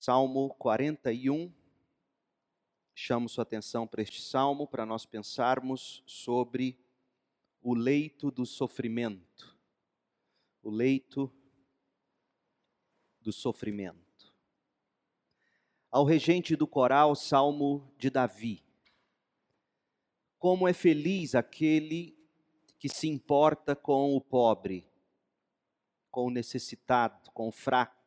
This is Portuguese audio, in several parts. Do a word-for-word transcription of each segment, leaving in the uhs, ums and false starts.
Salmo quarenta e um, chamo sua atenção para este salmo, para nós pensarmos sobre o leito do sofrimento. O leito do sofrimento. Ao regente do coral, Salmo de Davi. Como é feliz aquele que se importa com o pobre, com o necessitado, com o fraco.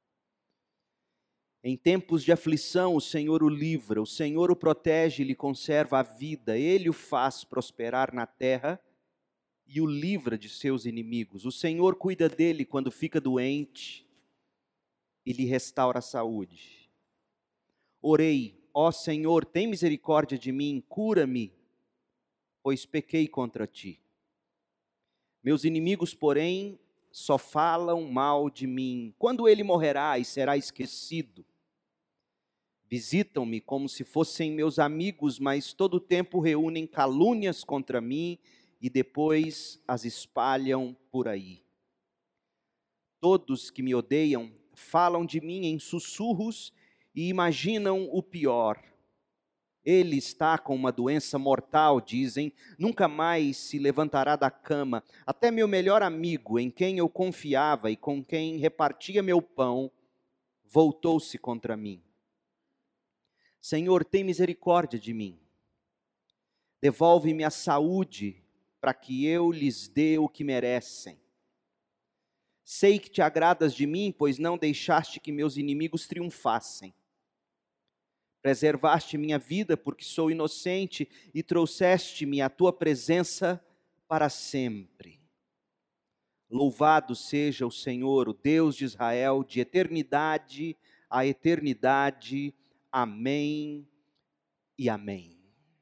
Em tempos de aflição, o Senhor o livra, o Senhor o protege e lhe conserva a vida. Ele o faz prosperar na terra e o livra de seus inimigos. O Senhor cuida dele quando fica doente e lhe restaura a saúde. Orei, ó Senhor, tem misericórdia de mim, cura-me, pois pequei contra ti. Meus inimigos, porém, só falam mal de mim. Quando ele morrerá e será esquecido? Visitam-me como se fossem meus amigos, mas todo o tempo reúnem calúnias contra mim e depois as espalham por aí. Todos que me odeiam falam de mim em sussurros e imaginam o pior. Ele está com uma doença mortal, dizem, nunca mais se levantará da cama. Até meu melhor amigo, em quem eu confiava e com quem repartia meu pão, voltou-se contra mim. Senhor, tem misericórdia de mim. Devolve-me a saúde, para que eu lhes dê o que merecem. Sei que te agradas de mim, pois não deixaste que meus inimigos triunfassem. Preservaste minha vida, porque sou inocente, e trouxeste-me à tua presença para sempre. Louvado seja o Senhor, o Deus de Israel, de eternidade a eternidade. Amém e amém.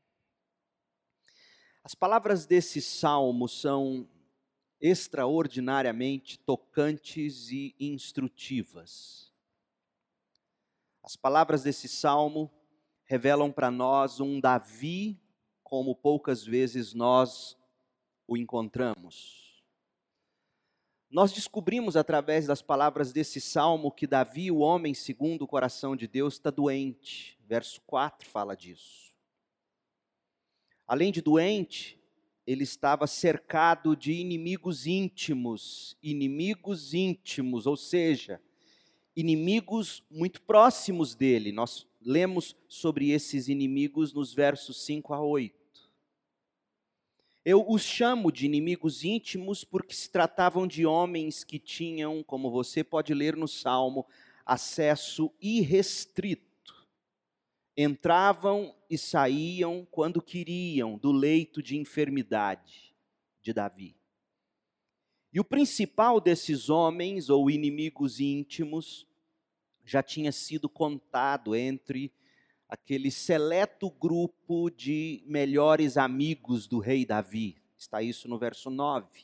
As palavras desse salmo são extraordinariamente tocantes e instrutivas. As palavras desse salmo revelam para nós um Davi como poucas vezes nós o encontramos. Nós descobrimos através das palavras desse salmo que Davi, o homem segundo o coração de Deus, está doente. Verso quatro fala disso. Além de doente, ele estava cercado de inimigos íntimos, inimigos íntimos, ou seja, inimigos muito próximos dele. Nós lemos sobre esses inimigos nos versos cinco a oito. Eu os chamo de inimigos íntimos porque se tratavam de homens que tinham, como você pode ler no Salmo, acesso irrestrito. Entravam e saíam quando queriam do leito de enfermidade de Davi. E o principal desses homens, ou inimigos íntimos, já tinha sido contado entre aquele seleto grupo de melhores amigos do rei Davi. Está isso no verso nove.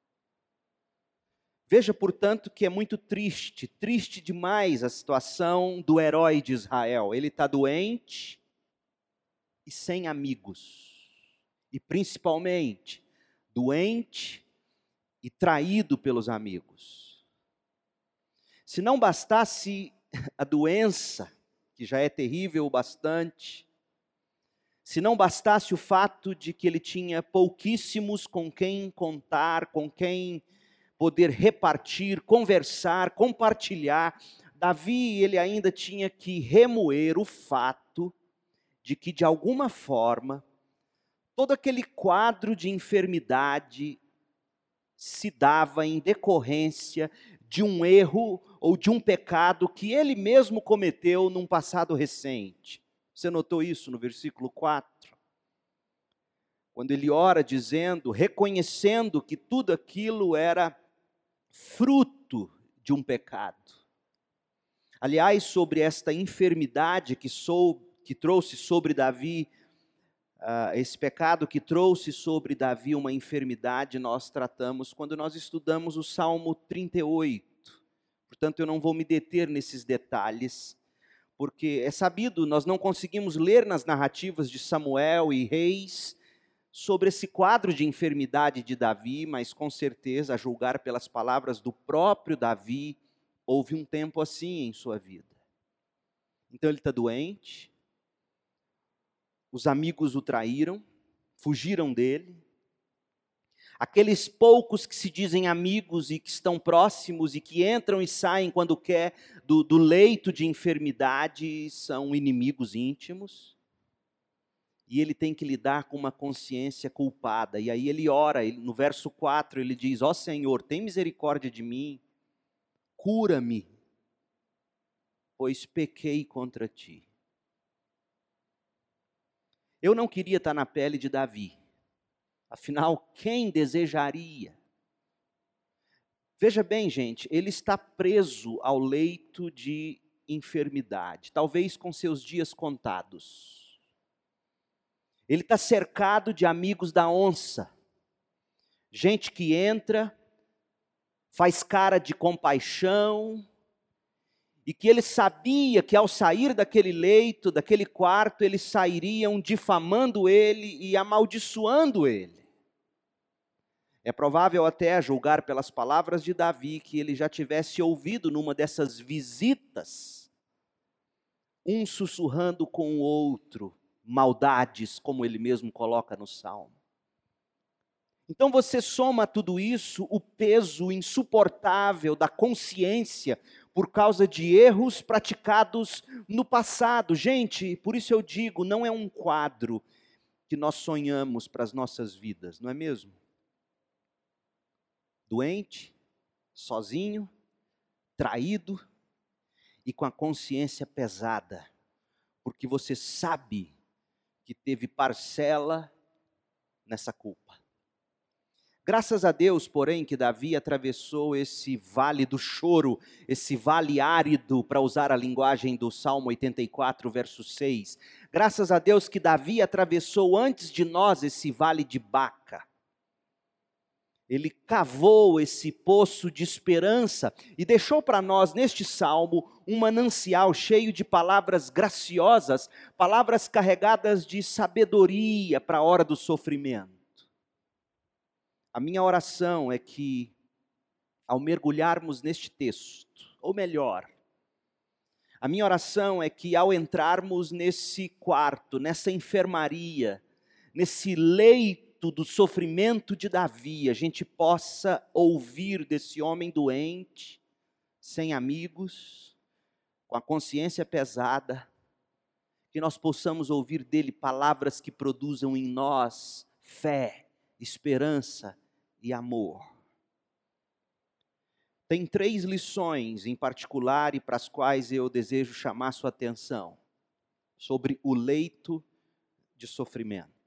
Veja, portanto, que é muito triste, triste demais a situação do herói de Israel. Ele está doente e sem amigos. E principalmente, doente e traído pelos amigos. Se não bastasse a doença, que já é terrível o bastante, se não bastasse o fato de que ele tinha pouquíssimos com quem contar, com quem poder repartir, conversar, compartilhar, Davi, ele ainda tinha que remoer o fato de que, de alguma forma, todo aquele quadro de enfermidade se dava em decorrência de um erro ou de um pecado que ele mesmo cometeu num passado recente. Você notou isso no versículo quatro? Quando ele ora dizendo, reconhecendo que tudo aquilo era fruto de um pecado. Aliás, sobre esta enfermidade que, sou, que trouxe sobre Davi, uh, esse pecado que trouxe sobre Davi uma enfermidade, nós tratamos quando nós estudamos o Salmo trinta e oito. Portanto, eu não vou me deter nesses detalhes, porque é sabido, nós não conseguimos ler nas narrativas de Samuel e Reis sobre esse quadro de enfermidade de Davi, mas com certeza, a julgar pelas palavras do próprio Davi, houve um tempo assim em sua vida. Então ele está doente, os amigos o traíram, fugiram dele. Aqueles poucos que se dizem amigos e que estão próximos e que entram e saem quando quer do, do leito de enfermidade são inimigos íntimos. E ele tem que lidar com uma consciência culpada. E aí ele ora, ele, no verso quatro ele diz: ó Senhor, tem misericórdia de mim, cura-me, pois pequei contra ti. Eu não queria estar na pele de Davi. Afinal, quem desejaria? Veja bem, gente, ele está preso ao leito de enfermidade, talvez com seus dias contados. Ele está cercado de amigos da onça, gente que entra, faz cara de compaixão, e que ele sabia que ao sair daquele leito, daquele quarto, eles sairiam difamando ele e amaldiçoando ele. É provável até, a julgar pelas palavras de Davi, que ele já tivesse ouvido numa dessas visitas, um sussurrando com o outro, maldades, como ele mesmo coloca no Salmo. Então você soma a tudo isso o peso insuportável da consciência por causa de erros praticados no passado. Gente, por isso eu digo, não é um quadro que nós sonhamos para as nossas vidas, não é mesmo? Doente, sozinho, traído e com a consciência pesada, porque você sabe que teve parcela nessa culpa. Graças a Deus, porém, que Davi atravessou esse vale do choro, esse vale árido, para usar a linguagem do Salmo oitenta e quatro, verso seis. Graças a Deus que Davi atravessou antes de nós esse vale de Baca. Ele cavou esse poço de esperança e deixou para nós, neste salmo, um manancial cheio de palavras graciosas, palavras carregadas de sabedoria para a hora do sofrimento. A minha oração é que, ao mergulharmos neste texto, ou melhor, a minha oração é que ao entrarmos nesse quarto, nessa enfermaria, nesse leito do sofrimento de Davi, a gente possa ouvir desse homem doente, sem amigos, com a consciência pesada, que nós possamos ouvir dele palavras que produzam em nós fé, esperança e amor. Tem três lições em particular e para as quais eu desejo chamar sua atenção sobre o leito de sofrimento.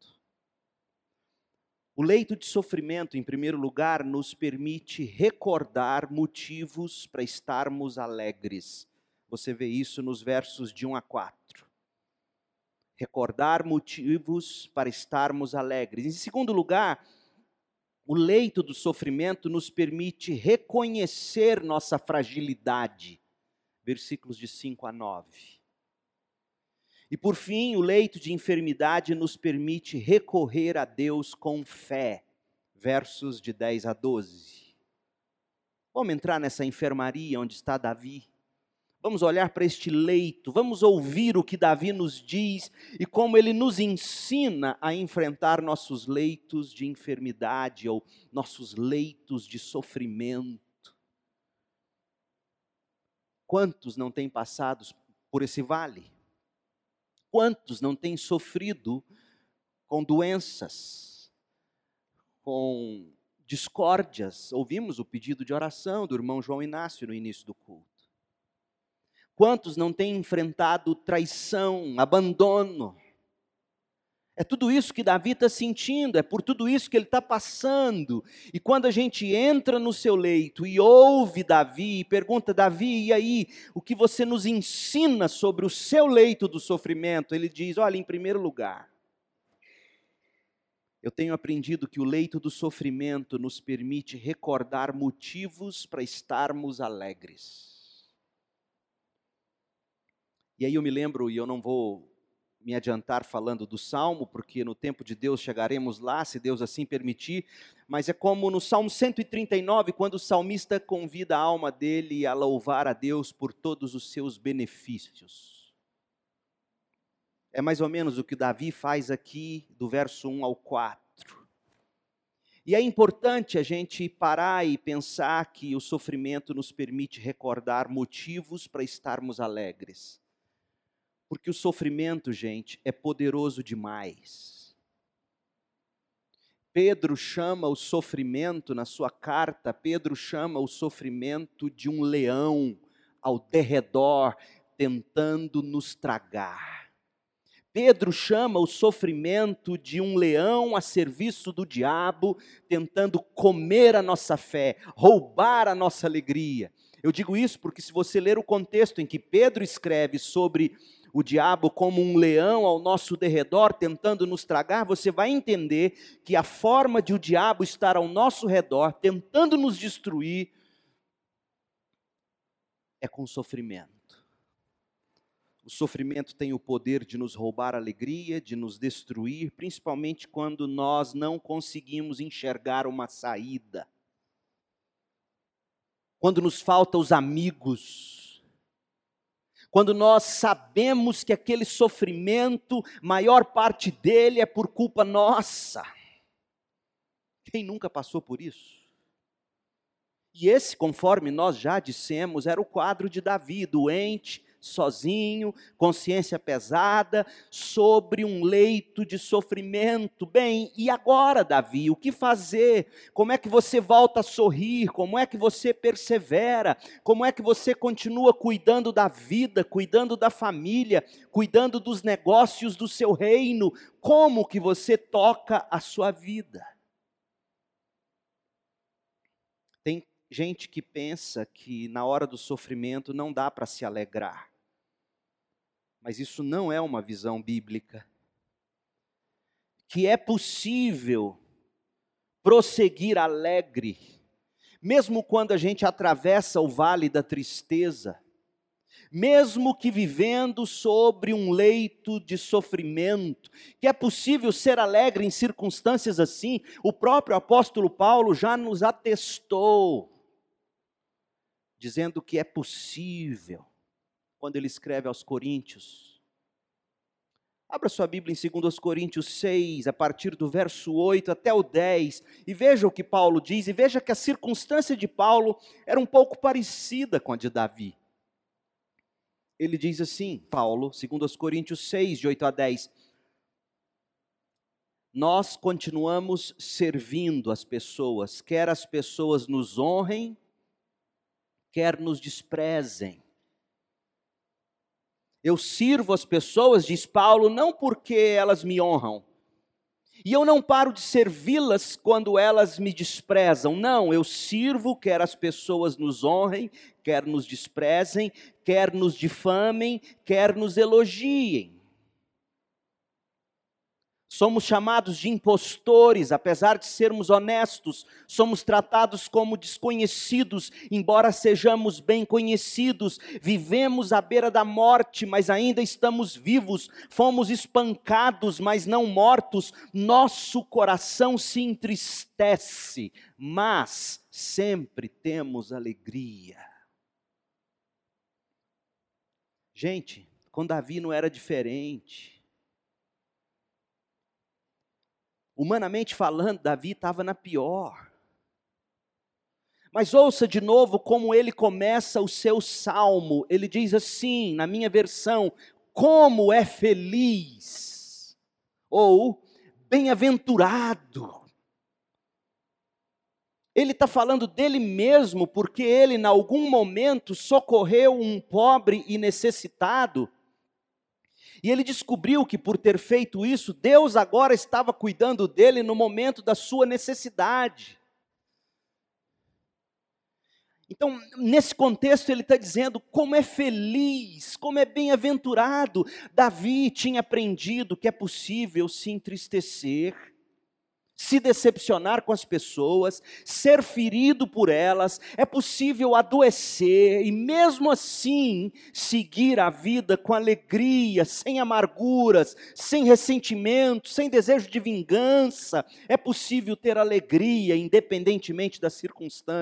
O leito de sofrimento, em primeiro lugar, nos permite recordar motivos para estarmos alegres. Você vê isso nos versos de um a quatro. Recordar motivos para estarmos alegres. Em segundo lugar, o leito do sofrimento nos permite reconhecer nossa fragilidade. Versículos de cinco a nove. E por fim, o leito de enfermidade nos permite recorrer a Deus com fé. Versos de dez a doze. Vamos entrar nessa enfermaria onde está Davi. Vamos olhar para este leito, vamos ouvir o que Davi nos diz e como ele nos ensina a enfrentar nossos leitos de enfermidade ou nossos leitos de sofrimento. Quantos não têm passado por esse vale? Quantos não têm sofrido com doenças, com discórdias? Ouvimos o pedido de oração do irmão João Inácio no início do culto. Quantos não têm enfrentado traição, abandono? É tudo isso que Davi está sentindo, é por tudo isso que ele está passando. E quando a gente entra no seu leito e ouve Davi, e pergunta, Davi, e aí, o que você nos ensina sobre o seu leito do sofrimento? Ele diz, olha, em primeiro lugar, eu tenho aprendido que o leito do sofrimento nos permite recordar motivos para estarmos alegres. E aí eu me lembro, e eu não vou me adiantar falando do Salmo, porque no tempo de Deus chegaremos lá, se Deus assim permitir, mas é como no Salmo cento e trinta e nove, quando o salmista convida a alma dele a louvar a Deus por todos os seus benefícios. É mais ou menos o que Davi faz aqui, do verso um ao quatro. E é importante a gente parar e pensar que o sofrimento nos permite recordar motivos para estarmos alegres. Porque o sofrimento, gente, é poderoso demais. Pedro chama o sofrimento, na sua carta, Pedro chama o sofrimento de um leão ao derredor, tentando nos tragar. Pedro chama o sofrimento de um leão a serviço do diabo, tentando comer a nossa fé, roubar a nossa alegria. Eu digo isso porque se você ler o contexto em que Pedro escreve sobre o diabo como um leão ao nosso derredor, tentando nos tragar, você vai entender que a forma de o diabo estar ao nosso redor, tentando nos destruir, é com sofrimento. O sofrimento tem o poder de nos roubar a alegria, de nos destruir, principalmente quando nós não conseguimos enxergar uma saída. Quando nos faltam os amigos. Quando nós sabemos que aquele sofrimento, maior parte dele é por culpa nossa. Quem nunca passou por isso? E esse, conforme nós já dissemos, era o quadro de Davi, doente, sozinho, consciência pesada, sobre um leito de sofrimento. Bem, e agora, Davi, o que fazer? Como é que você volta a sorrir? Como é que você persevera? Como é que você continua cuidando da vida, cuidando da família, cuidando dos negócios do seu reino? Como que você toca a sua vida? Tem gente que pensa que na hora do sofrimento não dá para se alegrar. Mas isso não é uma visão bíblica. Que é possível prosseguir alegre, mesmo quando a gente atravessa o vale da tristeza, mesmo que vivendo sobre um leito de sofrimento, que é possível ser alegre em circunstâncias assim. O próprio apóstolo Paulo já nos atestou, dizendo que é possível, quando ele escreve aos Coríntios. Abra sua Bíblia em dois Coríntios seis, a partir do verso oito até o dez, e veja o que Paulo diz, e veja que a circunstância de Paulo era um pouco parecida com a de Davi. Ele diz assim, Paulo, dois Coríntios seis, de oito a dez, nós continuamos servindo as pessoas, quer as pessoas nos honrem, quer nos desprezem. Eu sirvo as pessoas, diz Paulo, não porque elas me honram. E eu não paro de servi-las quando elas me desprezam. Não, eu sirvo, quer as pessoas nos honrem, quer nos desprezem, quer nos difamem, quer nos elogiem. Somos chamados de impostores, apesar de sermos honestos, somos tratados como desconhecidos, embora sejamos bem conhecidos, vivemos à beira da morte, mas ainda estamos vivos, fomos espancados, mas não mortos, nosso coração se entristece, mas sempre temos alegria. Gente, com Davi não era diferente. Humanamente falando, Davi estava na pior. Mas ouça de novo como ele começa o seu salmo. Ele diz assim, na minha versão, como é feliz, ou bem-aventurado. Ele está falando dele mesmo, porque ele, em algum momento, socorreu um pobre e necessitado. E ele descobriu que por ter feito isso, Deus agora estava cuidando dele no momento da sua necessidade. Então, nesse contexto, ele está dizendo como é feliz, como é bem-aventurado. Davi tinha aprendido que é possível se entristecer, se decepcionar com as pessoas, ser ferido por elas, é possível adoecer e mesmo assim seguir a vida com alegria, sem amarguras, sem ressentimento, sem desejo de vingança. É possível ter alegria independentemente das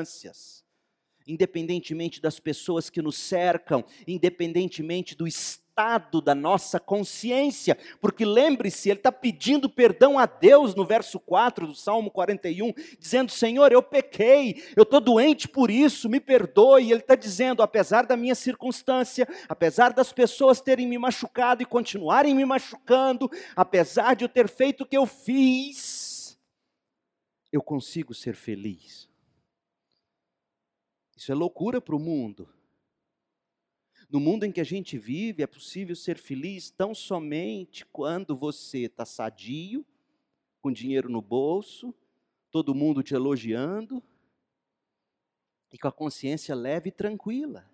circunstâncias, independentemente das pessoas que nos cercam, independentemente do estado estado da nossa consciência, porque lembre-se, ele está pedindo perdão a Deus no verso quatro do Salmo quarenta e um, dizendo: Senhor, eu pequei, eu estou doente por isso, me perdoe. E ele está dizendo: apesar da minha circunstância, apesar das pessoas terem me machucado e continuarem me machucando, apesar de eu ter feito o que eu fiz, eu consigo ser feliz. Isso é loucura para o mundo. No mundo em que a gente vive, é possível ser feliz tão somente quando você está sadio, com dinheiro no bolso, todo mundo te elogiando, e com a consciência leve e tranquila.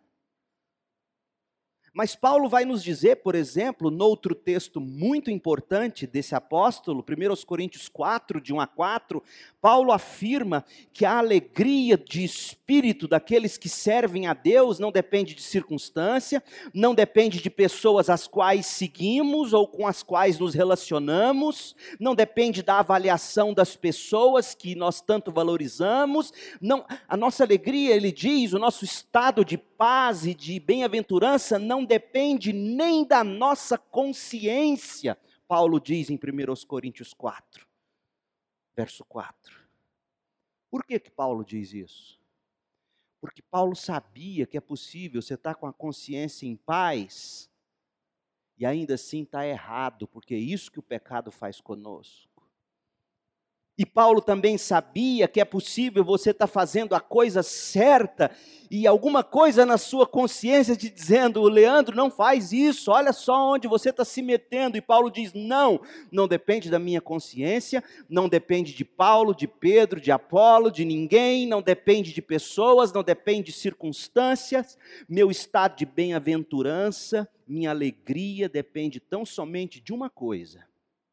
Mas Paulo vai nos dizer, por exemplo, noutro texto muito importante desse apóstolo, primeira Coríntios quatro, de um a quatro, Paulo afirma que a alegria de espírito daqueles que servem a Deus não depende de circunstância, não depende de pessoas às quais seguimos ou com as quais nos relacionamos, não depende da avaliação das pessoas que nós tanto valorizamos. Não, a nossa alegria, ele diz, o nosso estado de paz e de bem-aventurança não depende nem da nossa consciência, Paulo diz em primeira Coríntios quatro, verso quatro. Por que que Paulo diz isso? Porque Paulo sabia que é possível você estar com a consciência em paz e ainda assim estar errado, porque é isso que o pecado faz conosco. E Paulo também sabia que é possível você estar fazendo a coisa certa e alguma coisa na sua consciência te dizendo: Leandro, não faz isso, olha só onde você está se metendo. E Paulo diz: não, não depende da minha consciência, não depende de Paulo, de Pedro, de Apolo, de ninguém, não depende de pessoas, não depende de circunstâncias. Meu estado de bem-aventurança, minha alegria depende tão somente de uma coisa: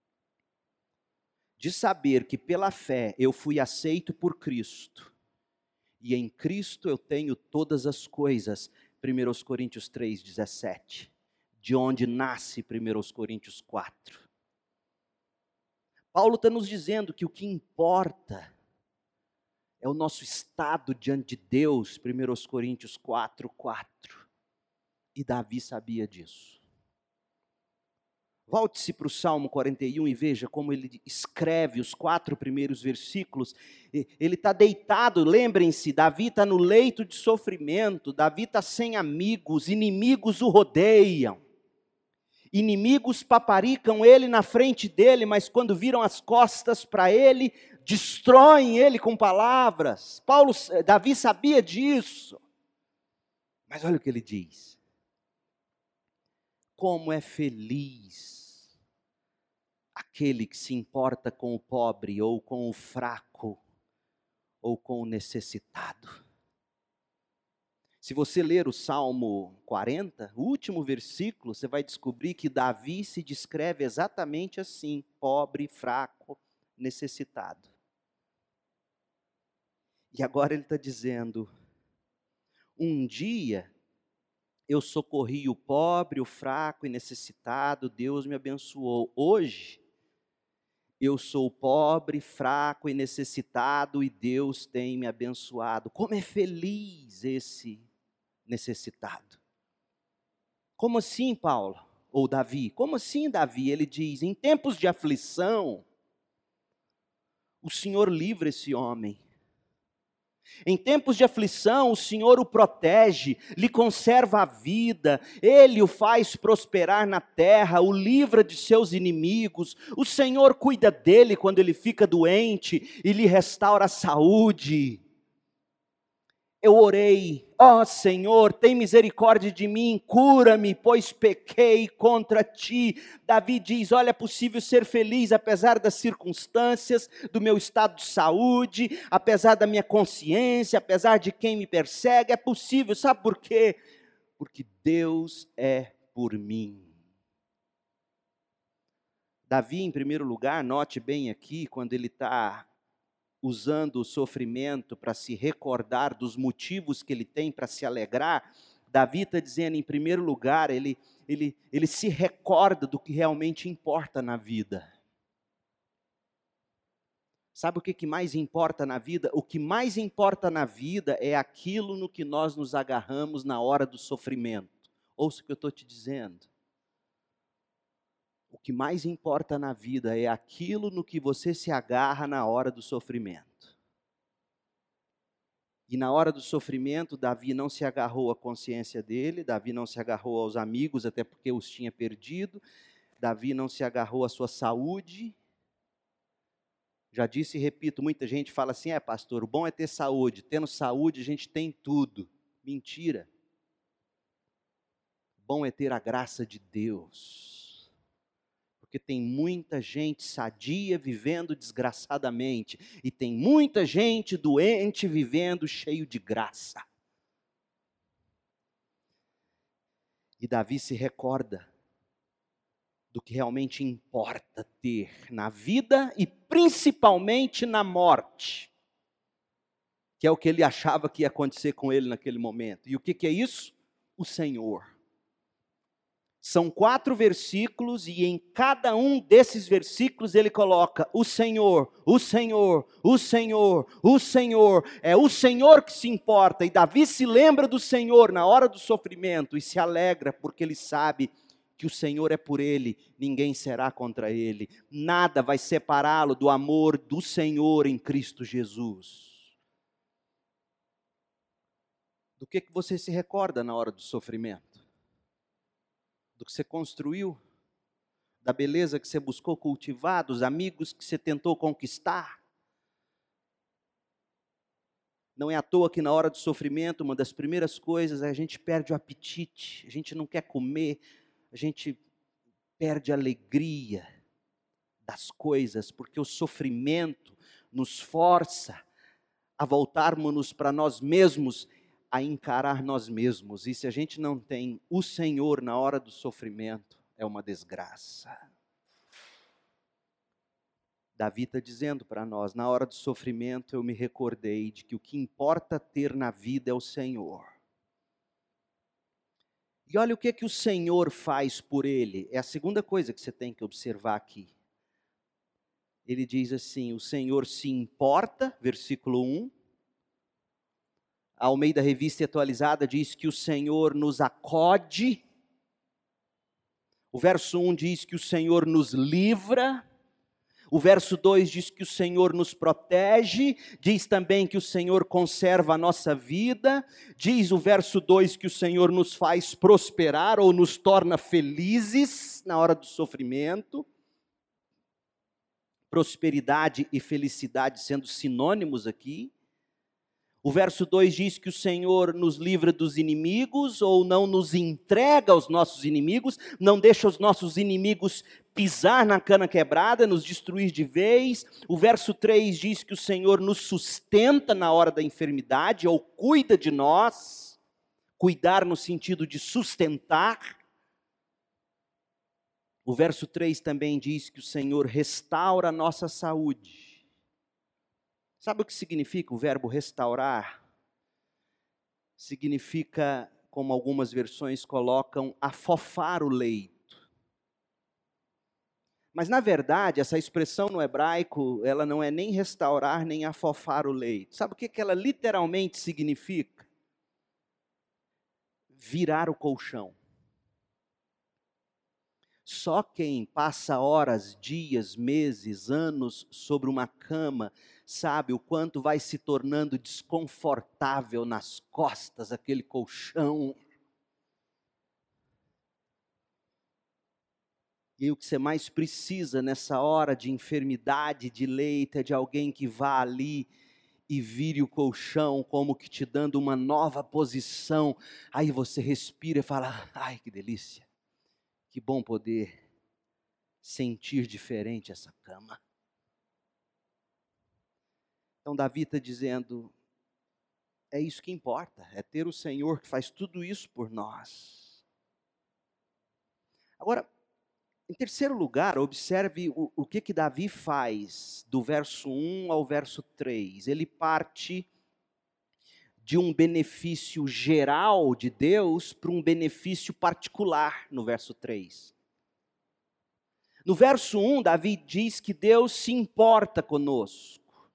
de saber que pela fé eu fui aceito por Cristo, e em Cristo eu tenho todas as coisas, primeira Coríntios três, dezessete, de onde nasce primeira Coríntios quatro. Paulo está nos dizendo que o que importa é o nosso estado diante de Deus, primeira Coríntios quatro, quatro, e Davi sabia disso. Volte-se para o Salmo quarenta e um e veja como ele escreve os quatro primeiros versículos. Ele está deitado, lembrem-se, Davi está no leito de sofrimento, Davi está sem amigos, inimigos o rodeiam. Inimigos paparicam ele na frente dele, mas quando viram as costas para ele, destroem ele com palavras. Paulo, Davi sabia disso. Mas olha o que ele diz: como é feliz aquele que se importa com o pobre, ou com o fraco, ou com o necessitado. Se você ler o Salmo quarenta, o último versículo, você vai descobrir que Davi se descreve exatamente assim: pobre, fraco, necessitado. E agora ele está dizendo: um dia eu socorri o pobre, o fraco e necessitado, Deus me abençoou. Hoje eu sou pobre, fraco e necessitado e Deus tem me abençoado. Como é feliz esse necessitado. Como assim, Paulo? Ou Davi? Como assim, Davi? Ele diz: em tempos de aflição, o Senhor livra esse homem. Em tempos de aflição, o Senhor o protege, lhe conserva a vida, Ele o faz prosperar na terra, o livra de seus inimigos, o Senhor cuida dele quando ele fica doente e lhe restaura a saúde. Eu orei: ó Senhor, tem misericórdia de mim, cura-me, pois pequei contra ti. Davi diz: olha, é possível ser feliz apesar das circunstâncias, do meu estado de saúde, apesar da minha consciência, apesar de quem me persegue, é possível. Sabe por quê? Porque Deus é por mim. Davi, em primeiro lugar, note bem aqui, quando ele está usando o sofrimento para se recordar dos motivos que ele tem para se alegrar, Davi está dizendo, em primeiro lugar, ele, ele, ele se recorda do que realmente importa na vida. Sabe o que, que mais importa na vida? O que mais importa na vida é aquilo no que nós nos agarramos na hora do sofrimento. Ouça o que eu estou te dizendo. que mais importa na vida é aquilo no que você se agarra na hora do sofrimento. E na hora do sofrimento, Davi não se agarrou à consciência dele, Davi não se agarrou aos amigos, até porque os tinha perdido, Davi não se agarrou à sua saúde. Já disse e repito, muita gente fala assim, é pastor, o bom é ter saúde, tendo saúde a gente tem tudo. Mentira. O bom é ter a graça de Deus. Porque tem muita gente sadia vivendo desgraçadamente, e tem muita gente doente vivendo cheio de graça. E Davi se recorda do que realmente importa ter na vida e principalmente na morte, que é o que ele achava que ia acontecer com ele naquele momento. E o que, que é isso? O Senhor. São quatro versículos e em cada um desses versículos ele coloca o Senhor, o Senhor, o Senhor, o Senhor. É o Senhor que se importa. E Davi se lembra do Senhor na hora do sofrimento e se alegra porque ele sabe que o Senhor é por ele, ninguém será contra ele. Nada vai separá-lo do amor do Senhor em Cristo Jesus. Do que, que você se recorda na hora do sofrimento? Do que você construiu, da beleza que você buscou cultivar, dos amigos que você tentou conquistar. Não é à toa que na hora do sofrimento, uma das primeiras coisas é a gente perde o apetite, a gente não quer comer, a gente perde a alegria das coisas, porque o sofrimento nos força a voltarmos para nós mesmos, a encarar nós mesmos. E se a gente não tem o Senhor na hora do sofrimento, é uma desgraça. Davi está dizendo para nós, na hora do sofrimento eu me recordei de que o que importa ter na vida é o Senhor. E olha o que, que o Senhor faz por ele, é a segunda coisa que você tem que observar aqui. Ele diz assim, o Senhor se importa, versículo um, a Almeida Revista Atualizada diz que o Senhor nos acode. O verso um diz que o Senhor nos livra. O verso dois diz que o Senhor nos protege. Diz também que o Senhor conserva a nossa vida. Diz o verso dois que o Senhor nos faz prosperar ou nos torna felizes na hora do sofrimento. Prosperidade e felicidade sendo sinônimos aqui. O verso dois diz que o Senhor nos livra dos inimigos, ou não nos entrega aos nossos inimigos, não deixa os nossos inimigos pisar na cana quebrada, nos destruir de vez. O verso três diz que o Senhor nos sustenta na hora da enfermidade, ou cuida de nós, cuidar no sentido de sustentar. O verso três também diz que o Senhor restaura a nossa saúde. Sabe o que significa o verbo restaurar? Significa, como algumas versões colocam, afofar o leito. Mas na verdade, essa expressão no hebraico, ela não é nem restaurar, nem afofar o leito. Sabe o que que ela literalmente significa? Virar o colchão. Só quem passa horas, dias, meses, anos sobre uma cama, sabe o quanto vai se tornando desconfortável nas costas aquele colchão. E o que você mais precisa nessa hora de enfermidade, de leito, é de alguém que vá ali e vire o colchão como que te dando uma nova posição. Aí você respira e fala, ai que delícia. Que bom poder sentir diferente essa cama. Então Davi está dizendo, é isso que importa, é ter o Senhor que faz tudo isso por nós. Agora, em terceiro lugar, observe o, o que que Davi faz do verso um ao verso três. Ele parte de um benefício geral de Deus para um benefício particular no verso três. No verso um, Davi diz que Deus se importa conosco.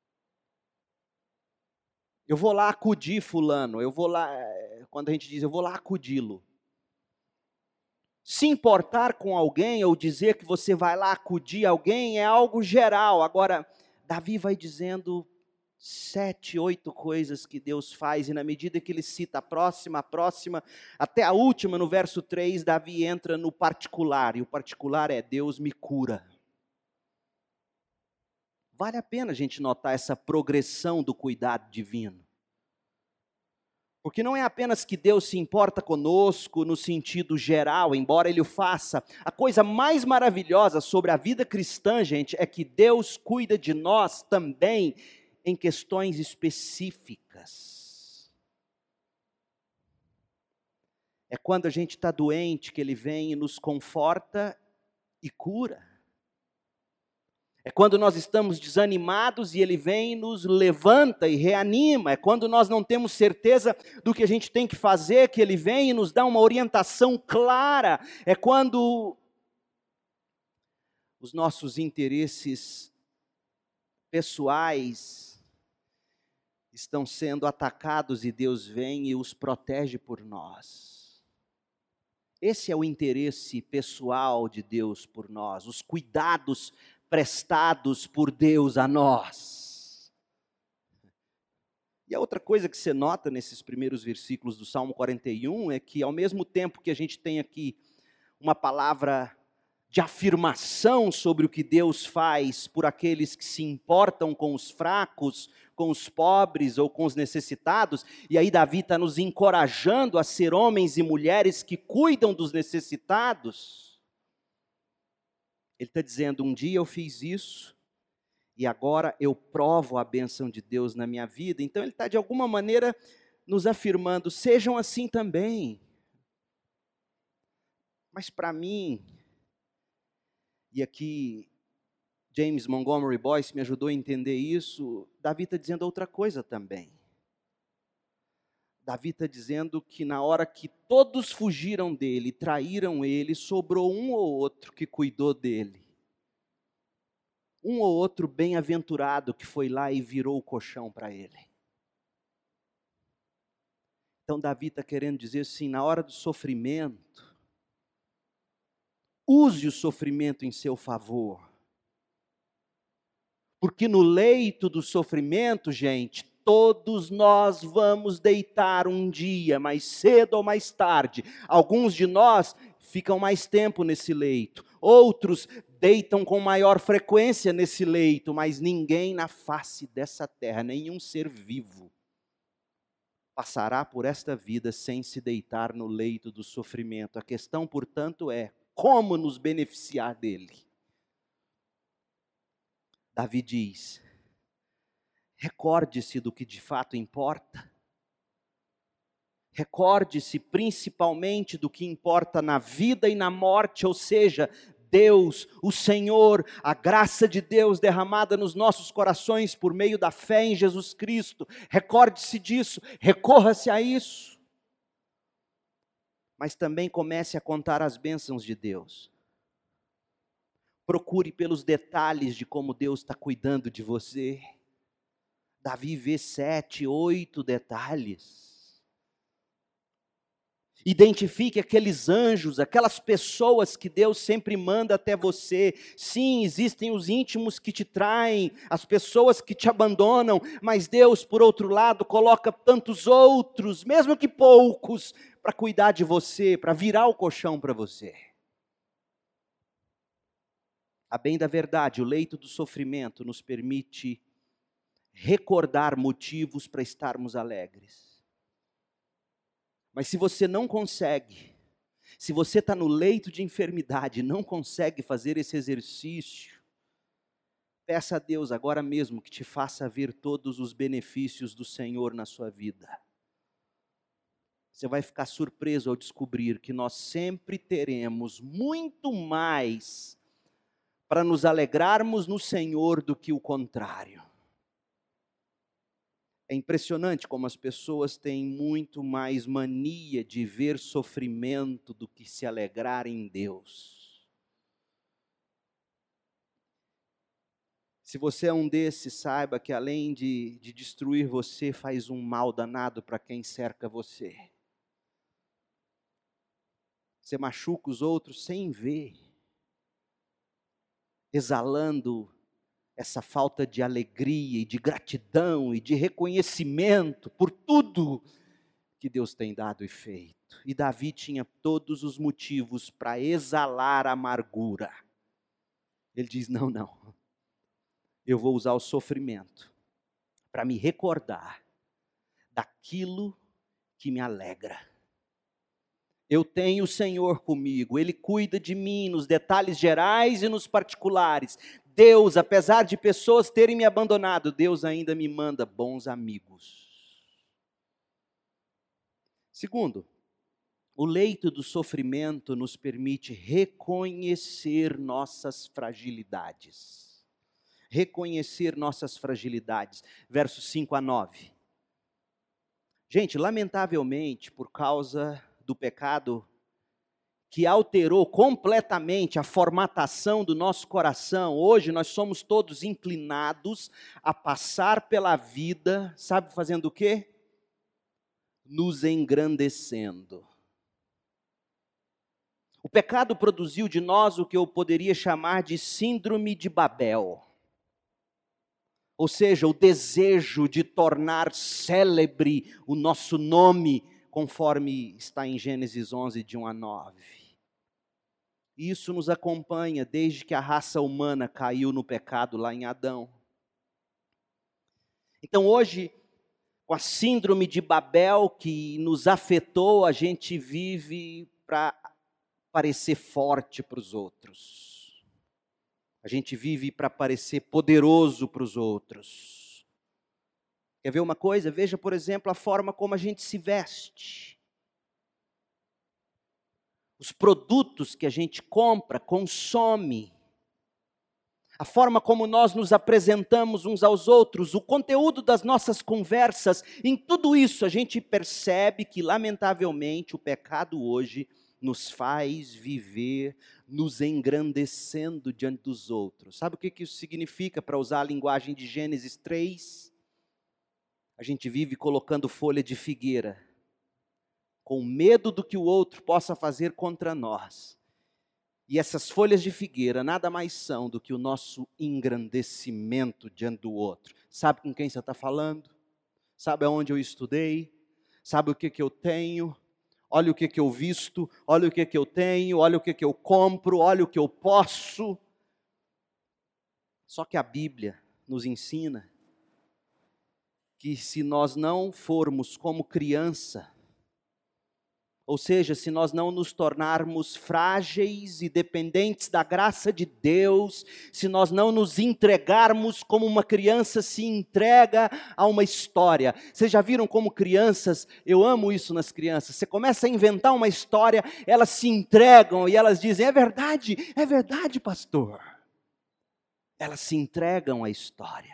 Eu vou lá acudir fulano, eu vou lá, quando a gente diz eu vou lá acudi-lo. Se importar com alguém ou dizer que você vai lá acudir alguém é algo geral. Agora, Davi vai dizendo sete, oito coisas que Deus faz, e na medida que ele cita a próxima, a próxima, até a última, no verso três, Davi entra no particular, e o particular é: Deus me cura. Vale a pena a gente notar essa progressão do cuidado divino. Porque não é apenas que Deus se importa conosco no sentido geral, embora Ele o faça. A coisa mais maravilhosa sobre a vida cristã, gente, é que Deus cuida de nós também em questões específicas. É quando a gente está doente que Ele vem e nos conforta e cura. É quando nós estamos desanimados e Ele vem e nos levanta e reanima. É quando nós não temos certeza do que a gente tem que fazer, que Ele vem e nos dá uma orientação clara. É quando os nossos interesses pessoais estão sendo atacados e Deus vem e os protege por nós. Esse é o interesse pessoal de Deus por nós, os cuidados prestados por Deus a nós. E a outra coisa que você nota nesses primeiros versículos do Salmo quarenta e um é que, ao mesmo tempo que a gente tem aqui uma palavra de afirmação sobre o que Deus faz por aqueles que se importam com os fracos, com os pobres ou com os necessitados, e aí Davi está nos encorajando a ser homens e mulheres que cuidam dos necessitados. Ele está dizendo: um dia eu fiz isso, e agora eu provo a bênção de Deus na minha vida. Então ele está de alguma maneira nos afirmando: sejam assim também. Mas para mim, e aqui James Montgomery Boyce me ajudou a entender isso, Davi está dizendo outra coisa também. Davi está dizendo que na hora que todos fugiram dele, traíram ele, sobrou um ou outro que cuidou dele. Um ou outro bem-aventurado que foi lá e virou o colchão para ele. Então Davi está querendo dizer assim: na hora do sofrimento, use o sofrimento em seu favor. Porque no leito do sofrimento, gente, todos nós vamos deitar um dia, mais cedo ou mais tarde. Alguns de nós ficam mais tempo nesse leito. Outros deitam com maior frequência nesse leito. Mas ninguém na face dessa terra, nenhum ser vivo, passará por esta vida sem se deitar no leito do sofrimento. A questão, portanto, é como nos beneficiar dele. Davi diz: recorde-se do que de fato importa. Recorde-se principalmente do que importa na vida e na morte, ou seja, Deus, o Senhor, a graça de Deus derramada nos nossos corações por meio da fé em Jesus Cristo. Recorde-se disso, recorra-se a isso. Mas também comece a contar as bênçãos de Deus. Procure pelos detalhes de como Deus está cuidando de você. Davi vê sete, oito detalhes. Identifique aqueles anjos, aquelas pessoas que Deus sempre manda até você. Sim, existem os íntimos que te traem, as pessoas que te abandonam, mas Deus, por outro lado, coloca tantos outros, mesmo que poucos, para cuidar de você, para virar o colchão para você. A bem da verdade, o leito do sofrimento nos permite recordar motivos para estarmos alegres. Mas se você não consegue, se você está no leito de enfermidade e não consegue fazer esse exercício, peça a Deus agora mesmo que te faça ver todos os benefícios do Senhor na sua vida. Você vai ficar surpreso ao descobrir que nós sempre teremos muito mais para nos alegrarmos no Senhor do que o contrário. É impressionante como as pessoas têm muito mais mania de ver sofrimento do que se alegrar em Deus. Se você é um desses, saiba que além de, de destruir você, faz um mal danado para quem cerca você. Você machuca os outros sem ver, exalando essa falta de alegria e de gratidão e de reconhecimento por tudo que Deus tem dado e feito. E Davi tinha todos os motivos para exalar amargura. Ele diz: não, não, eu vou usar o sofrimento para me recordar daquilo que me alegra. Eu tenho o Senhor comigo, Ele cuida de mim nos detalhes gerais e nos particulares. Deus, apesar de pessoas terem me abandonado, Deus ainda me manda bons amigos. Segundo, o leito do sofrimento nos permite reconhecer nossas fragilidades. Reconhecer nossas fragilidades. Versos cinco a nove. Gente, lamentavelmente, por causa do pecado que alterou completamente a formatação do nosso coração, hoje nós somos todos inclinados a passar pela vida, sabe fazendo o quê? Nos engrandecendo. O pecado produziu de nós o que eu poderia chamar de síndrome de Babel. Ou seja, o desejo de tornar célebre o nosso nome, conforme está em Gênesis onze, de um a nove. Isso nos acompanha desde que a raça humana caiu no pecado lá em Adão. Então hoje, com a síndrome de Babel que nos afetou, a gente vive para parecer forte para os outros. A gente vive para parecer poderoso para os outros. Quer ver uma coisa? Veja, por exemplo, a forma como a gente se veste. Os produtos que a gente compra, consome. A forma como nós nos apresentamos uns aos outros, o conteúdo das nossas conversas, em tudo isso a gente percebe que, lamentavelmente, o pecado hoje nos faz viver, nos engrandecendo diante dos outros. Sabe o que isso significa, para usar a linguagem de Gênesis três? A gente vive colocando folha de figueira, com medo do que o outro possa fazer contra nós. E essas folhas de figueira nada mais são do que o nosso engrandecimento diante do outro. Sabe com quem você está falando? Sabe aonde eu estudei? Sabe o que, que eu tenho? Olha o que, que eu visto, olha o que, que eu tenho, olha o que, que eu compro, olha o que eu posso. Só que a Bíblia nos ensina que se nós não formos como criança, ou seja, se nós não nos tornarmos frágeis e dependentes da graça de Deus, se nós não nos entregarmos como uma criança se entrega a uma história. Vocês já viram como crianças, eu amo isso nas crianças, você começa a inventar uma história, elas se entregam e elas dizem: é verdade, é verdade, pastor. Elas se entregam à história.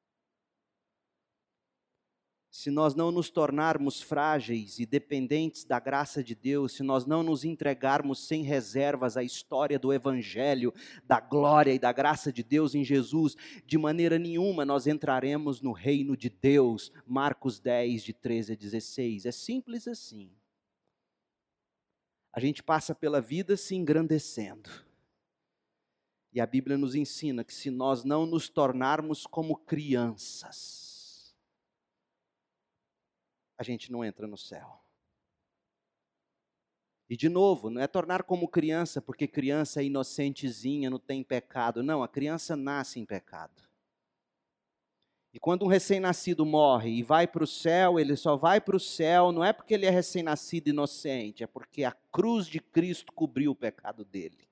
Se nós não nos tornarmos frágeis e dependentes da graça de Deus, se nós não nos entregarmos sem reservas à história do Evangelho, da glória e da graça de Deus em Jesus, de maneira nenhuma nós entraremos no reino de Deus. Marcos dez, de treze a dezesseis. É simples assim. A gente passa pela vida se engrandecendo. E a Bíblia nos ensina que se nós não nos tornarmos como crianças, a gente não entra no céu. E de novo, não é tornar como criança, porque criança é inocentezinha, não tem pecado. Não, a criança nasce em pecado. E quando um recém-nascido morre e vai para o céu, ele só vai para o céu, não é porque ele é recém-nascido inocente, é porque a cruz de Cristo cobriu o pecado dele.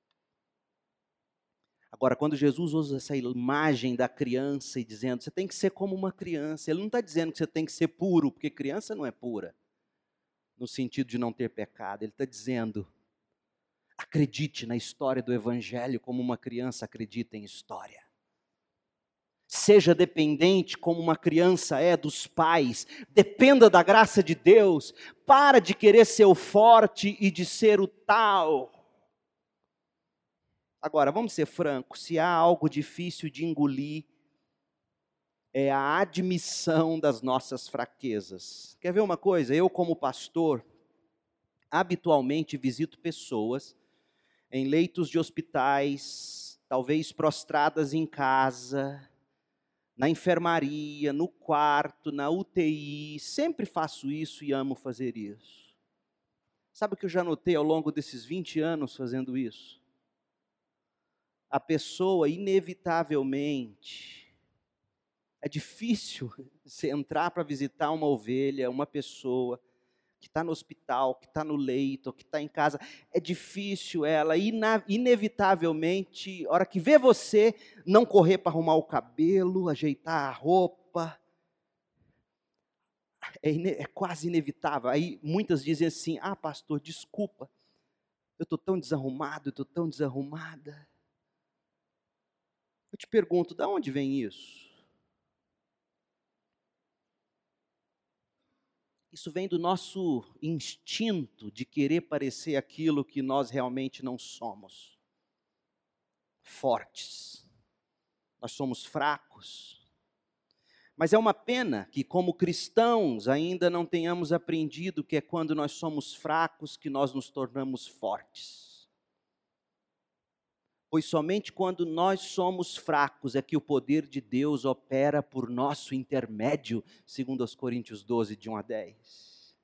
Agora, quando Jesus usa essa imagem da criança e dizendo, você tem que ser como uma criança, ele não está dizendo que você tem que ser puro, porque criança não é pura, no sentido de não ter pecado. Ele está dizendo, acredite na história do Evangelho como uma criança acredita em história. Seja dependente como uma criança é dos pais, dependa da graça de Deus, para de querer ser o forte e de ser o tal. Agora, vamos ser francos, se há algo difícil de engolir, é a admissão das nossas fraquezas. Quer ver uma coisa? Eu, como pastor, habitualmente visito pessoas em leitos de hospitais, talvez prostradas em casa, na enfermaria, no quarto, na U T I. Sempre faço isso e amo fazer isso. Sabe o que eu já notei ao longo desses vinte anos fazendo isso? A pessoa, inevitavelmente, é difícil você entrar para visitar uma ovelha, uma pessoa que está no hospital, que está no leito, que está em casa. É difícil ela, ina, inevitavelmente, a hora que vê você, não correr para arrumar o cabelo, ajeitar a roupa. É, ine, é quase inevitável. Aí muitas dizem assim: ah, pastor, desculpa, eu estou tão desarrumado, eu estou tão desarrumada. Eu te pergunto, de onde vem isso? Isso vem do nosso instinto de querer parecer aquilo que nós realmente não somos. Fortes. Nós somos fracos. Mas é uma pena que, como cristãos, ainda não tenhamos aprendido que é quando nós somos fracos que nós nos tornamos fortes. Pois somente quando nós somos fracos é que o poder de Deus opera por nosso intermédio, segundo aos Coríntios doze, de um a dez.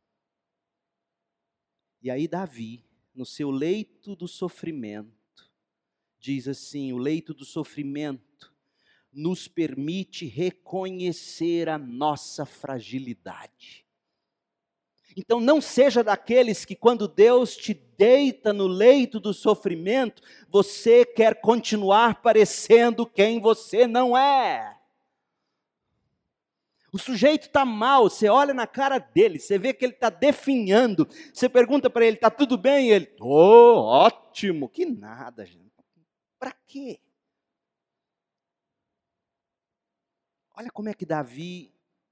E aí Davi, no seu leito do sofrimento, diz assim: o leito do sofrimento nos permite reconhecer a nossa fragilidade. Então não seja daqueles que quando Deus te deita no leito do sofrimento, você quer continuar parecendo quem você não é. O sujeito está mal, você olha na cara dele, você vê que ele está definhando, você pergunta para ele, está tudo bem? Ele, oh, ótimo, que nada, gente. Para quê? Olha como é que Davi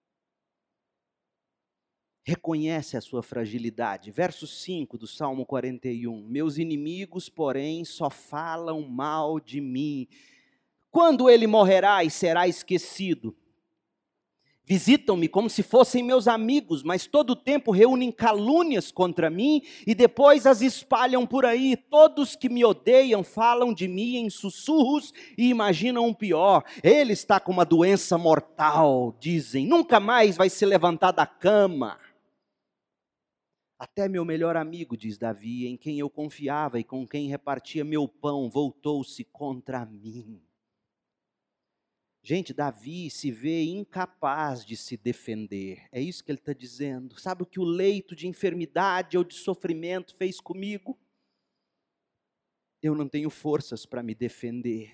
reconhece a sua fragilidade. Verso cinco do Salmo quarenta e um. Meus inimigos, porém, só falam mal de mim. Quando ele morrerá e será esquecido? Visitam-me como se fossem meus amigos, mas todo o tempo reúnem calúnias contra mim e depois as espalham por aí. Todos que me odeiam falam de mim em sussurros e imaginam o pior. Ele está com uma doença mortal, dizem. Nunca mais vai se levantar da cama. Até meu melhor amigo, diz Davi, em quem eu confiava e com quem repartia meu pão, voltou-se contra mim. Gente, Davi se vê incapaz de se defender. É isso que ele está dizendo. Sabe o que o leito de enfermidade ou de sofrimento fez comigo? Eu não tenho forças para me defender.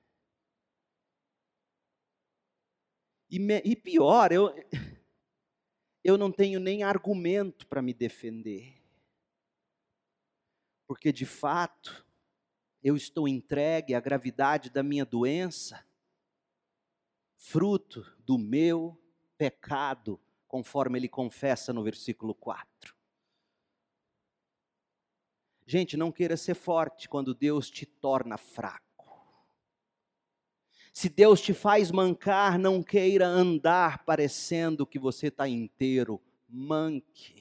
E, me, e pior, eu... eu não tenho nem argumento para me defender. Porque, de fato, eu estou entregue à gravidade da minha doença, fruto do meu pecado, conforme ele confessa no versículo quatro. Gente, não queira ser forte quando Deus te torna fraco. Se Deus te faz mancar, não queira andar parecendo que você está inteiro. Manque.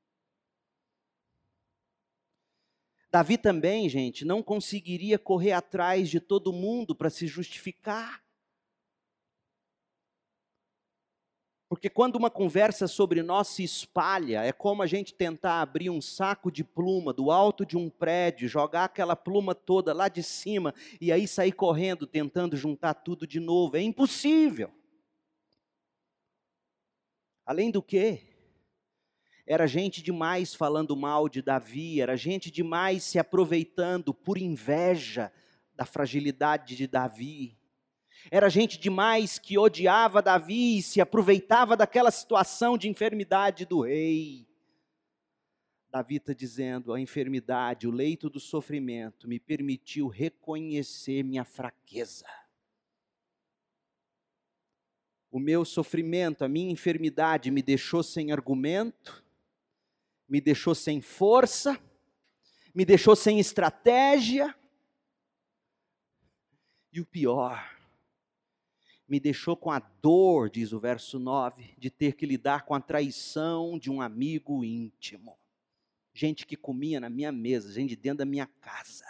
Davi também, gente, não conseguiria correr atrás de todo mundo para se justificar. Porque quando uma conversa sobre nós se espalha, é como a gente tentar abrir um saco de pluma do alto de um prédio, jogar aquela pluma toda lá de cima, e aí sair correndo, tentando juntar tudo de novo. É impossível. Além do que, era gente demais falando mal de Davi, era gente demais se aproveitando por inveja da fragilidade de Davi. Era gente demais que odiava Davi e se aproveitava daquela situação de enfermidade do rei. Davi está dizendo, a enfermidade, o leito do sofrimento, me permitiu reconhecer minha fraqueza. O meu sofrimento, a minha enfermidade me deixou sem argumento, me deixou sem força, me deixou sem estratégia. E o pior, me deixou com a dor, diz o verso nove, de ter que lidar com a traição de um amigo íntimo. Gente que comia na minha mesa, gente de dentro da minha casa.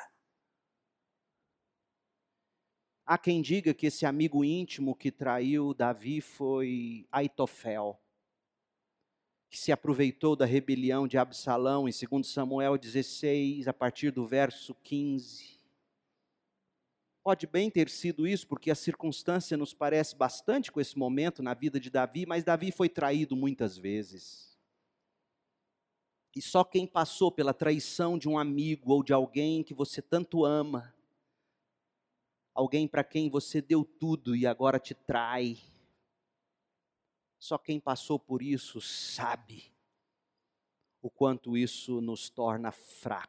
Há quem diga que esse amigo íntimo que traiu Davi foi Aitofel, que se aproveitou da rebelião de Absalão, em segundo Samuel dezesseis, a partir do verso quinze. Pode bem ter sido isso, porque a circunstância nos parece bastante com esse momento na vida de Davi, mas Davi foi traído muitas vezes. E só quem passou pela traição de um amigo ou de alguém que você tanto ama, alguém para quem você deu tudo e agora te trai, só quem passou por isso sabe o quanto isso nos torna fraco.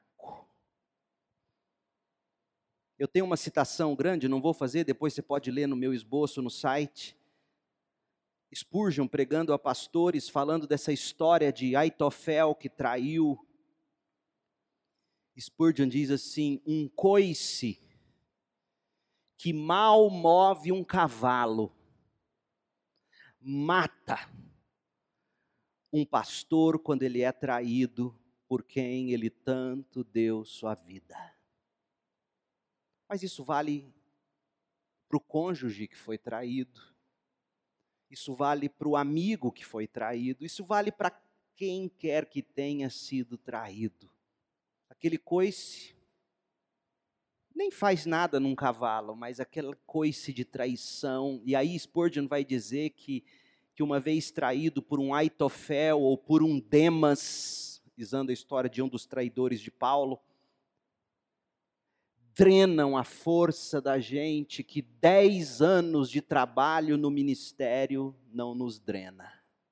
Eu tenho uma citação grande, não vou fazer, depois você pode ler no meu esboço no site. Spurgeon pregando a pastores, falando dessa história de Aitofel que traiu. Spurgeon diz assim: um coice que mal move um cavalo mata um pastor quando ele é traído por quem ele tanto deu sua vida. Mas isso vale para o cônjuge que foi traído, isso vale para o amigo que foi traído, isso vale para quem quer que tenha sido traído. Aquele coice nem faz nada num cavalo, mas aquele coice de traição. E aí Spurgeon vai dizer que, que uma vez traído por um Aitofel ou por um Demas, usando a história de um dos traidores de Paulo, drenam a força da gente que dez anos de trabalho no ministério não nos drena.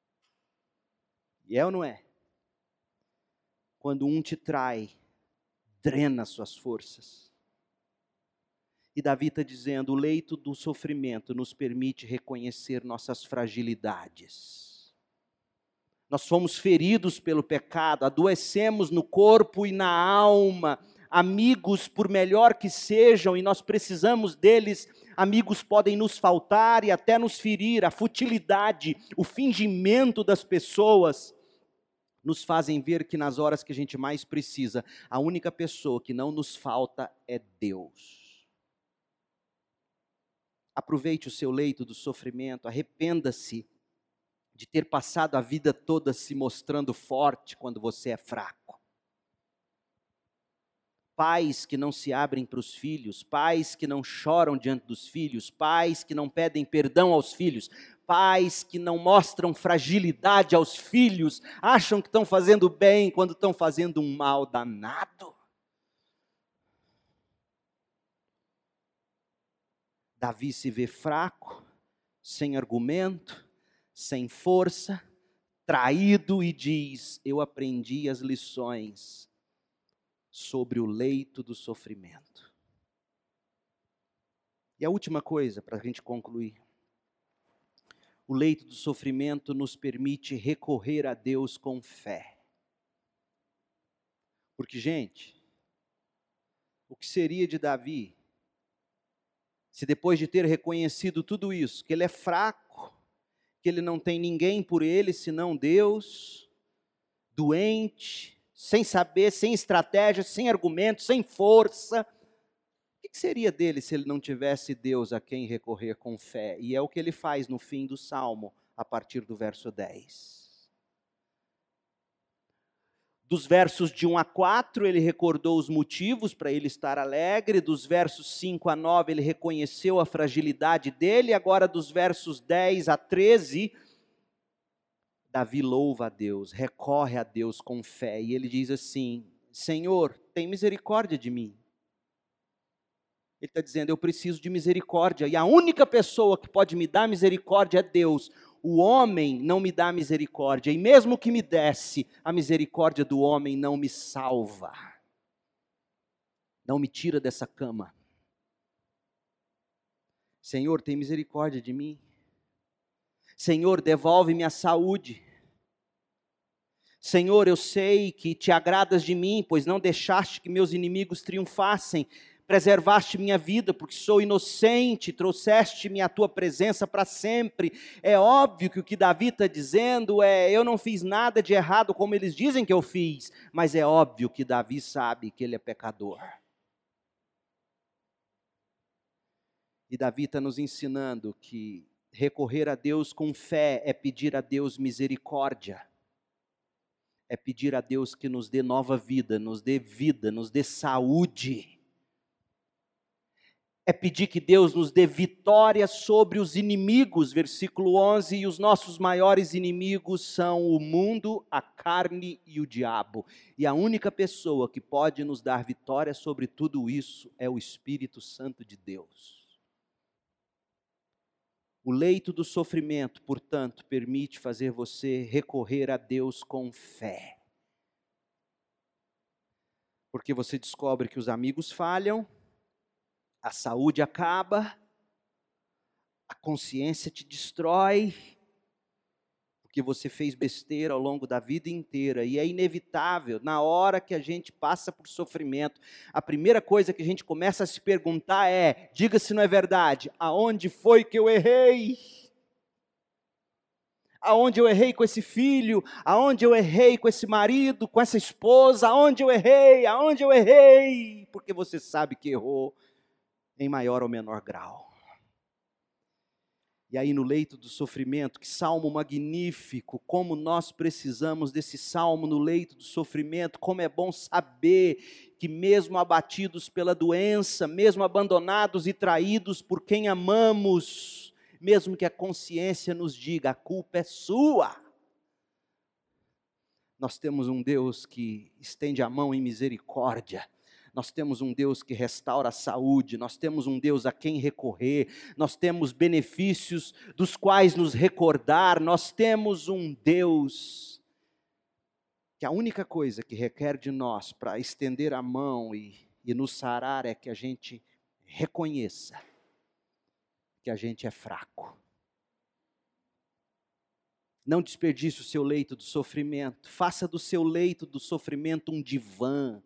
E é ou não é? Quando um te trai, drena suas forças. E Davi está dizendo, o leito do sofrimento nos permite reconhecer nossas fragilidades. Nós fomos feridos pelo pecado, adoecemos no corpo e na alma. Amigos, por melhor que sejam, e nós precisamos deles, amigos podem nos faltar e até nos ferir. A futilidade, o fingimento das pessoas nos fazem ver que nas horas que a gente mais precisa, a única pessoa que não nos falta é Deus. Aproveite o seu leito do sofrimento, arrependa-se de ter passado a vida toda se mostrando forte quando você é fraco. Pais que não se abrem para os filhos, pais que não choram diante dos filhos, pais que não pedem perdão aos filhos, pais que não mostram fragilidade aos filhos, acham que estão fazendo bem quando estão fazendo um mal danado. Davi se vê fraco, sem argumento, sem força, traído e diz, eu aprendi as lições sobre o leito do sofrimento. E a última coisa, para a gente concluir. O leito do sofrimento nos permite recorrer a Deus com fé. Porque, gente, o que seria de Davi se depois de ter reconhecido tudo isso, que ele é fraco, que ele não tem ninguém por ele senão Deus, doente, sem saber, sem estratégia, sem argumento, sem força, o que seria dele se ele não tivesse Deus a quem recorrer com fé? E é o que ele faz no fim do Salmo, a partir do verso dez. Dos versos de um a quatro, ele recordou os motivos para ele estar alegre. Dos versos cinco a nove, ele reconheceu a fragilidade dele. Agora, dos versos dez a treze, Davi louva a Deus, recorre a Deus com fé. E ele diz assim, Senhor, tem misericórdia de mim. Ele está dizendo, eu preciso de misericórdia. E a única pessoa que pode me dar misericórdia é Deus. O homem não me dá misericórdia, e mesmo que me desse, a misericórdia do homem não me salva. Não me tira dessa cama. Senhor, tem misericórdia de mim. Senhor, devolve-me a saúde. Senhor, eu sei que te agradas de mim, pois não deixaste que meus inimigos triunfassem, preservaste minha vida, porque sou inocente, trouxeste-me à tua presença para sempre. É óbvio que o que Davi está dizendo é, eu não fiz nada de errado como eles dizem que eu fiz, mas é óbvio que Davi sabe que ele é pecador. E Davi está nos ensinando que recorrer a Deus com fé é pedir a Deus misericórdia. É pedir a Deus que nos dê nova vida, nos dê vida, nos dê saúde. É pedir que Deus nos dê vitória sobre os inimigos, versículo onze, e os nossos maiores inimigos são o mundo, a carne e o diabo. E a única pessoa que pode nos dar vitória sobre tudo isso é o Espírito Santo de Deus. O leito do sofrimento, portanto, permite fazer você recorrer a Deus com fé. Porque você descobre que os amigos falham, a saúde acaba, a consciência te destrói, porque você fez besteira ao longo da vida inteira, e é inevitável, na hora que a gente passa por sofrimento, a primeira coisa que a gente começa a se perguntar é, diga se não é verdade, aonde foi que eu errei? Aonde eu errei com esse filho? Aonde eu errei com esse marido, com essa esposa? Aonde eu errei? Aonde eu errei? Porque você sabe que errou em maior ou menor grau. E aí no leito do sofrimento, que salmo magnífico, como nós precisamos desse salmo no leito do sofrimento, como é bom saber que mesmo abatidos pela doença, mesmo abandonados e traídos por quem amamos, mesmo que a consciência nos diga, a culpa é sua, nós temos um Deus que estende a mão em misericórdia. Nós temos um Deus que restaura a saúde, nós temos um Deus a quem recorrer, nós temos benefícios dos quais nos recordar, nós temos um Deus que a única coisa que requer de nós para estender a mão e, e nos sarar é que a gente reconheça que a gente é fraco. Não desperdice o seu leito do sofrimento, faça do seu leito do sofrimento um divã.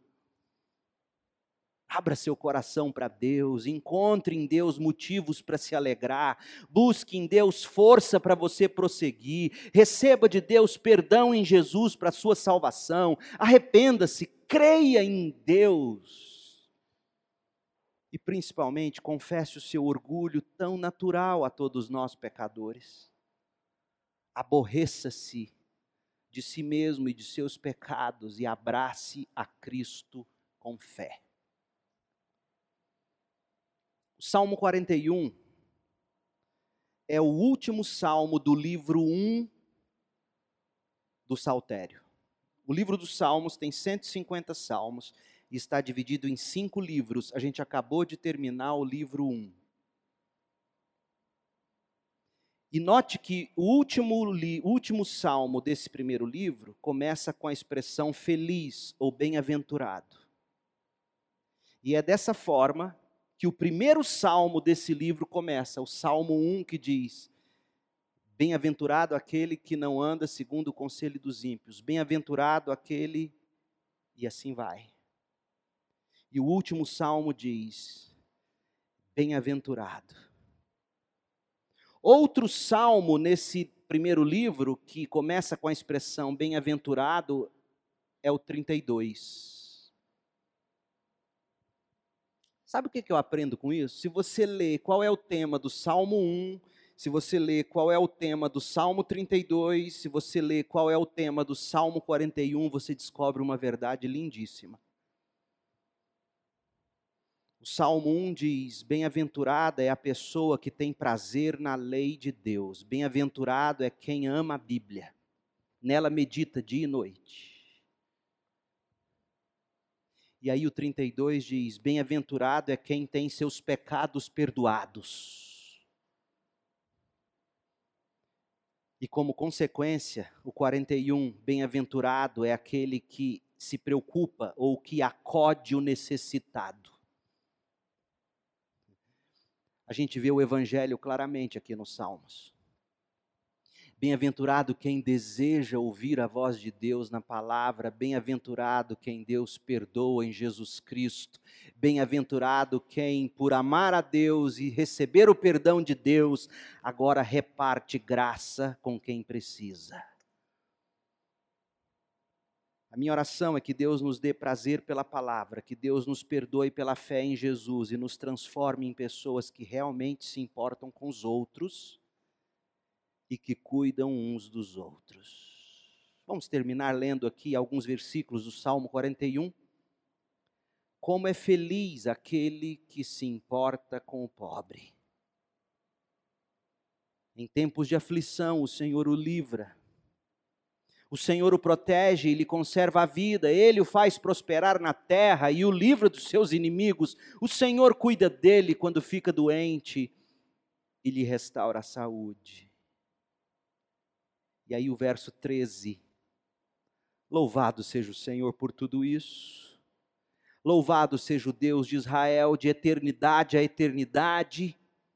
Abra seu coração para Deus, encontre em Deus motivos para se alegrar, busque em Deus força para você prosseguir, receba de Deus perdão em Jesus para a sua salvação, arrependa-se, creia em Deus. E principalmente, confesse o seu orgulho tão natural a todos nós pecadores. Aborreça-se de si mesmo e de seus pecados e abrace a Cristo com fé. O Salmo quarenta e um é o último salmo do livro um do Saltério. O livro dos Salmos tem cento e cinquenta salmos e está dividido em cinco livros. A gente acabou de terminar o livro um. E note que o último, li, último salmo desse primeiro livro começa com a expressão feliz ou bem-aventurado. E é dessa forma que o primeiro salmo desse livro começa, o Salmo um, que diz, bem-aventurado aquele que não anda segundo o conselho dos ímpios, bem-aventurado aquele, e assim vai. E o último salmo diz, bem-aventurado. Outro salmo nesse primeiro livro, que começa com a expressão bem-aventurado, é o trinta e dois. Sabe o que eu aprendo com isso? Se você lê qual é o tema do Salmo um, se você lê qual é o tema do Salmo trinta e dois, se você lê qual é o tema do Salmo quarenta e um, você descobre uma verdade lindíssima. O Salmo um diz, bem-aventurada é a pessoa que tem prazer na lei de Deus. Bem-aventurado é quem ama a Bíblia. Nela medita dia e noite. E aí o trinta e dois diz, bem-aventurado é quem tem seus pecados perdoados. E como consequência, o quarenta e um, bem-aventurado é aquele que se preocupa ou que acode o necessitado. A gente vê o Evangelho claramente aqui nos Salmos. Bem-aventurado quem deseja ouvir a voz de Deus na palavra, bem-aventurado quem Deus perdoa em Jesus Cristo, bem-aventurado quem, por amar a Deus e receber o perdão de Deus, agora reparte graça com quem precisa. A minha oração é que Deus nos dê prazer pela palavra, que Deus nos perdoe pela fé em Jesus e nos transforme em pessoas que realmente se importam com os outros e que cuidam uns dos outros. Vamos terminar lendo aqui alguns versículos do Salmo quarenta e um. Como é feliz aquele que se importa com o pobre. Em tempos de aflição, o Senhor o livra. O Senhor o protege e lhe conserva a vida, Ele o faz prosperar na terra e o livra dos seus inimigos. O Senhor cuida dele quando fica doente e lhe restaura a saúde. E aí o verso treze, louvado seja o Senhor por tudo isso, louvado seja o Deus de Israel de eternidade a eternidade.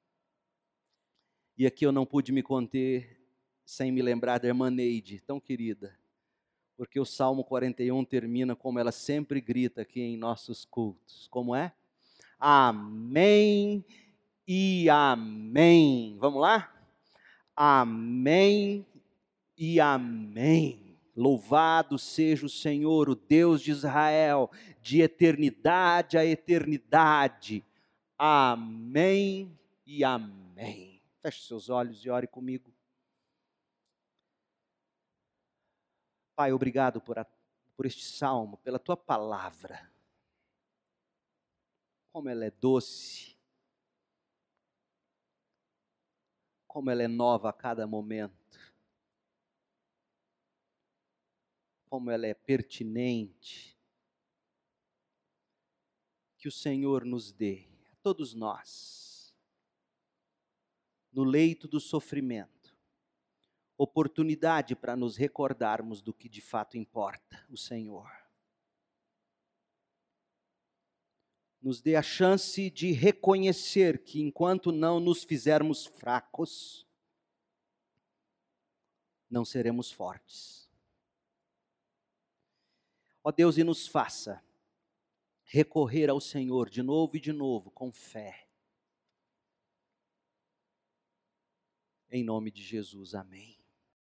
E aqui eu não pude me conter sem me lembrar da irmã Neide, tão querida, porque o Salmo quarenta e um termina como ela sempre grita aqui em nossos cultos, como é? Amém e amém. Vamos lá? Amém e amém. Louvado seja o Senhor, o Deus de Israel, de eternidade a eternidade. Amém e amém. Feche seus olhos e ore comigo. Pai, obrigado por, a, por este salmo, pela tua palavra. Como ela é doce, como ela é nova a cada momento, como ela é pertinente. Que o Senhor nos dê, a todos nós, no leito do sofrimento, oportunidade para nos recordarmos do que de fato importa, o Senhor. Nos dê a chance de reconhecer que enquanto não nos fizermos fracos, não seremos fortes. Ó Deus, e nos faça recorrer ao Senhor de novo e de novo, com fé. Em nome de Jesus, amém.